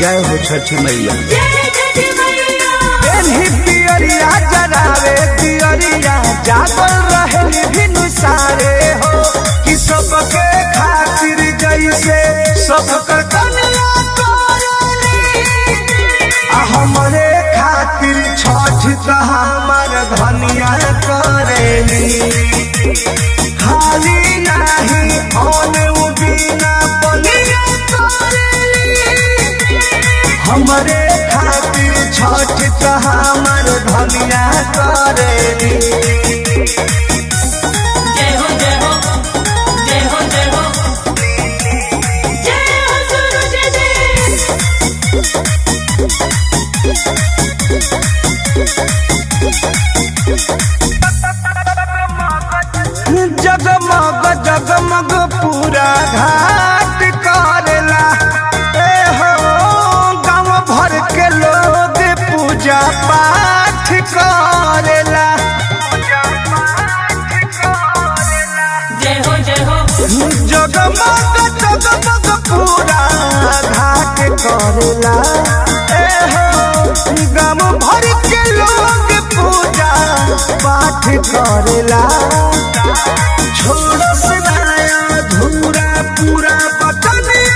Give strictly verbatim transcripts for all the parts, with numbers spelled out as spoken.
जय हो छठी मैया। पियरिया जरावे पियरिया जागल रहे भिनु सारे हो कि सबके खातिर जैसे सबकर कन्या हमरे खातिर छठ त हमार धनिया करेली खाली नहीं औने बिना बनिया करेली हमरे खातिर छठ त हमार धनिया करेली। जगमग जगमग पूरा घाट करेला ए हो गाँव भर के लोग पूजा पाठ करेला। जय हो जय हो जगमग जगमग पूरा घाट करेला ए हो गाँव भर के लोग पूजा पाठ करेला। छोड़ो सदाया धूरा पूरा बटनिया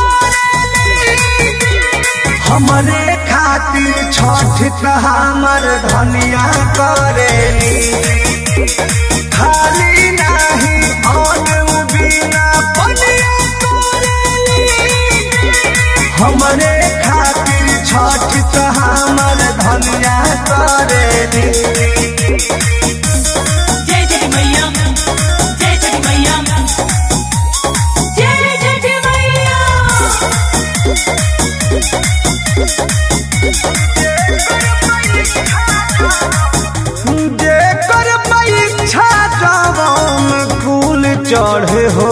हमरे खातिर छठ त हमार धनिया करेली खाली नहीं औने बिना बनिया करेली हमरे खातिर छठ त हमार धनिया करेली। जेकर परीक्षा जवान कुल चढ़े हो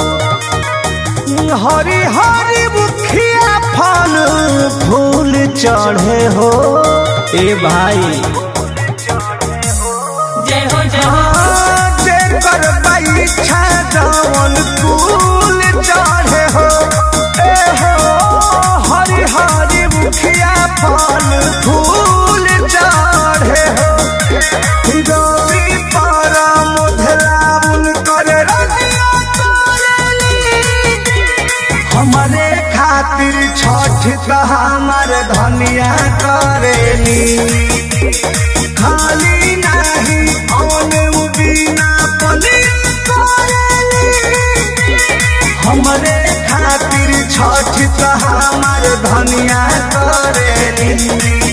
हरी हरी मुखिया फल फूल चढ़े हो ए भाई। जय हो जय हो जेकर परीक्षा जवान कुल चढ़े हो ए हो हरी हरी मुखिया फल फूल चढ़े हो गौरी पारा मुधलाउन करे रनिया करेली हमरे खातिर छठ त हमार धनिया करेली खाली नहीं औने बिना बनिया करेली हमरे खातिर छठ त हमार धनिया करेली।